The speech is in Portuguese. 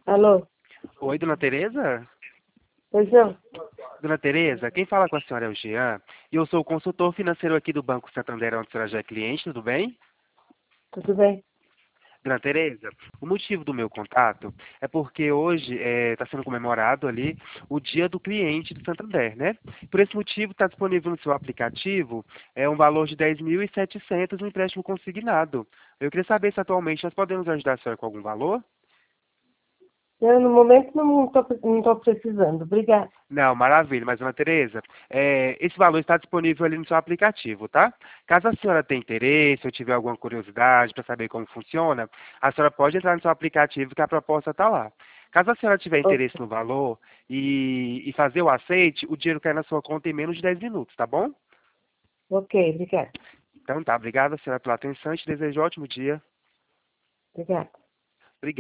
Alô? Oi, dona Tereza? Pois não? Dona Tereza, quem fala com a senhora é o Jean, e eu sou o consultor financeiro aqui do Banco Santander, onde a senhora já é cliente, tudo bem? Tudo bem? Dona Tereza, o motivo do meu contato é porque hoje está sendo comemorado ali o Dia do Cliente do Santander, né? Por esse motivo está disponível no seu aplicativo um valor de 10.700 no empréstimo consignado. Eu queria saber se atualmente nós podemos ajudar a senhora com algum valor? Eu, no momento, não tô precisando. Obrigada. Não, maravilha. Mas, dona Tereza, esse valor está disponível ali no seu aplicativo, tá? Caso a senhora tenha interesse ou tiver alguma curiosidade para saber como funciona, a senhora pode entrar no seu aplicativo que a proposta está lá. Caso a senhora tiver Ok, interesse no valor e fazer o aceite, o dinheiro cai na sua conta em menos de 10 minutos, tá bom? ok, obrigada. Então tá, obrigada, senhora, pela atenção e te desejo um ótimo dia. Obrigada.